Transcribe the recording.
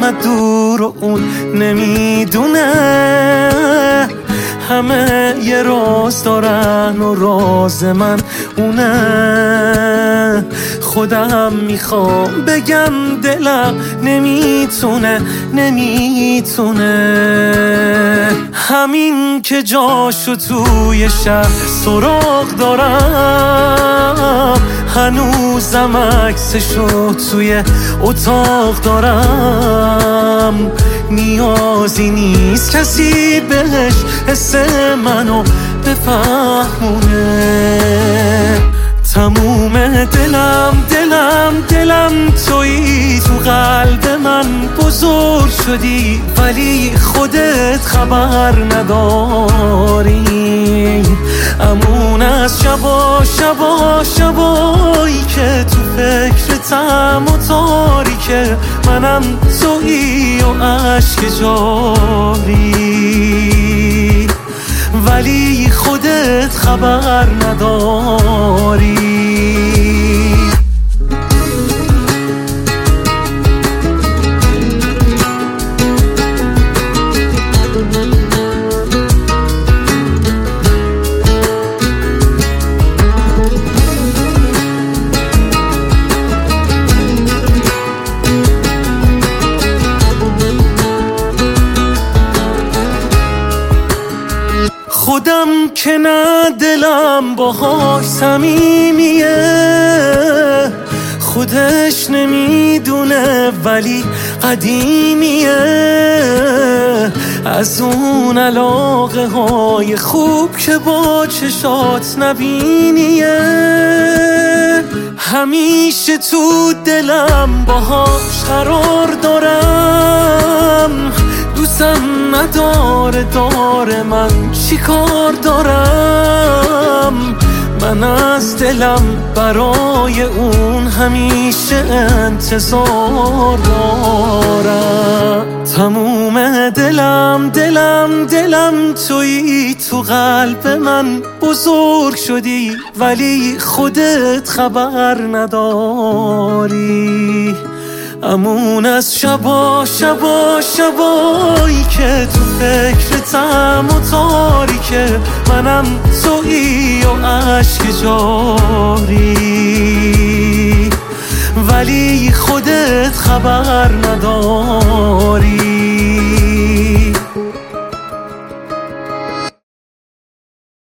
انقدر دور و اون نمیدونه. همه یه راز دارن و راز من اونه. خودم میخوام بگم دلم نمیتونه. همین که جاشو توی شهر سراغ دارم، هنوزم عکسشو توی اتاق دارم. نیازی نیست کسی بهش حس منو بفهمونه. تموم دلم تویی، تو قلب من بزرگ شدی ولی خودت خبر نداری. امون از شبایی که تو فکرتم و تاریکه، منم تویی و عشق جاری ولی خودت خبر نداری. خودم که نه دلم باهاش صمیمیه، خودش نمیدونه ولی قدیمیه. از اون علاقه های خوب که با چشات نبینیه. همیشه تو دلم باهاش قرار دارم. دوستم نداره من چی کار دارم؟ من از دلم برای اون همیشه انتظار دارم. تموم دلم تویی، تو قلب من بزرگ شدی ولی خودت خبر نداری. امون از شبایی که تو فکرتم و تاریکه، منم تویی و عشق جاری ولی خودت خبر نداری.